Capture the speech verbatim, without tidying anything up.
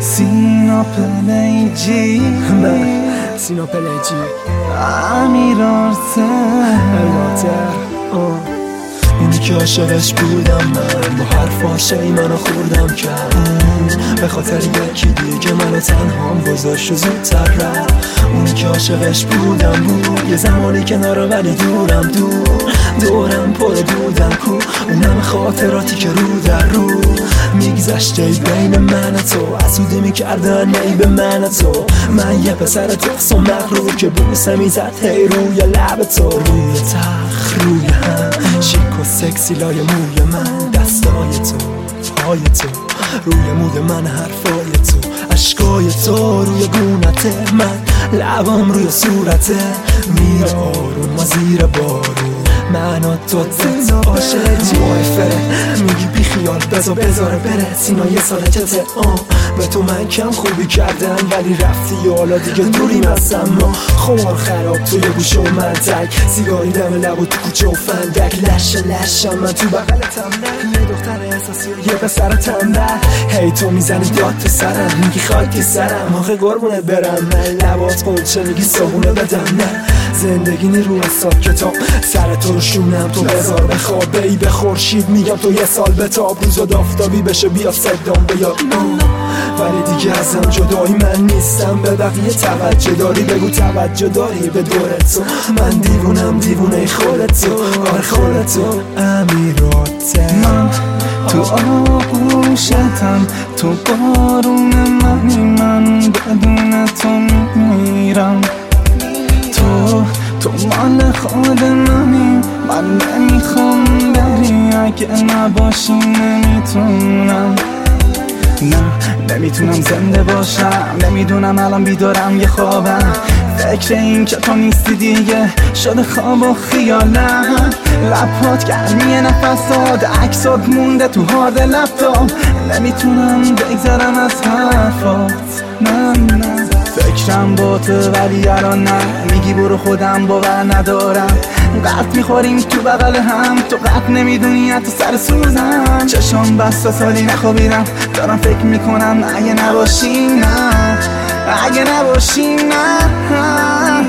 سینا پلیجی من سینا پلیجی امیر آرتر اونی که عاشقش بودم من با حرفاش ای منو خوردم کرد به خاطر یکی دیگه منو تنهام گذاشت و زودتر رفت. اونی که عاشقش بودم بود یه زمانی کنارم ولی دورم دور دورم پر دودم کو اونم خاطراتی که رو در رو میگذشته بین من و تو حسودی میکردن ای به من و تو من یه پسر تقص و مغرور که بوسه میزد هی روی لب تو روی تخ روی هم شیک و سکسی لای موی من دستای تو پای تو روی مود من حرفای تو اشکای تو روی گونته من لبام روی صورته میره آروم و زیر بارون من و تو تت عاشقی معافره میگی بی خیال بذار بذاره بره سینا یه ساله چته آه به تو من کم خوبی کردم ولی رفتی و حالا دیگه دوریم از اما خمار خراب تو یه گوشه و من تک سیگاری دم لب و تو کوچه و فندک لش لشم من تو بغلتم یه دختر احساسی و یه پسر تنبل هی تو میزنی داد تو سرم میگی خاکی سرم آخه قربونه برم من لبات قنچه میگی صابونه بدم نه زندگی نیرو حساب کتاب سر تو رو شونم تو بذار بخواب ای به خورشید میگم تو یه سال بتاب روز و دافتابی بشه بیا صدام بیاد ولی دیگه ازم جدایی من نیستم به بقیه توجه داری بگو توجه داری به دورت تو من دیوونم دیوونه خودت تو آره خودت تو امیراته من تو آغوشتم تو بارون منی من بدون تو میمیرم تو تو مال خود منی من نمیخوام بری اگه نباشی نمیتونم نه نمیتونم زنده باشم نمیدونم الان بیدارم یه خوابم فکر این که تو نیستی دیگه شده خواب و خیالم لبات گرمی نفسات عکسات مونده تو هارد لپتاپ نمیتونم بگذرم از حرفات نه نه فکرم با تو ولی الان نه میگی برو خودم باور ندارم قط میخوریم تو بغل هم تو قط نمیدونی حتی سر سوزم چشم بسته سالی نخوابیدم دارم فکر میکنم اگه نباشی نه اگه نباشی نه